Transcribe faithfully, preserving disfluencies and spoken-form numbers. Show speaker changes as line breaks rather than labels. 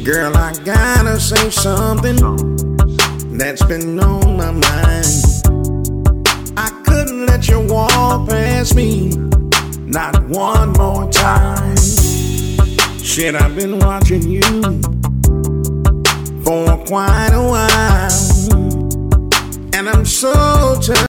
Girl, I gotta say something that's been on my mind. I couldn't let you walk past me, not one more time. Shit, I've been watching you for quite a while, and I'm so tired.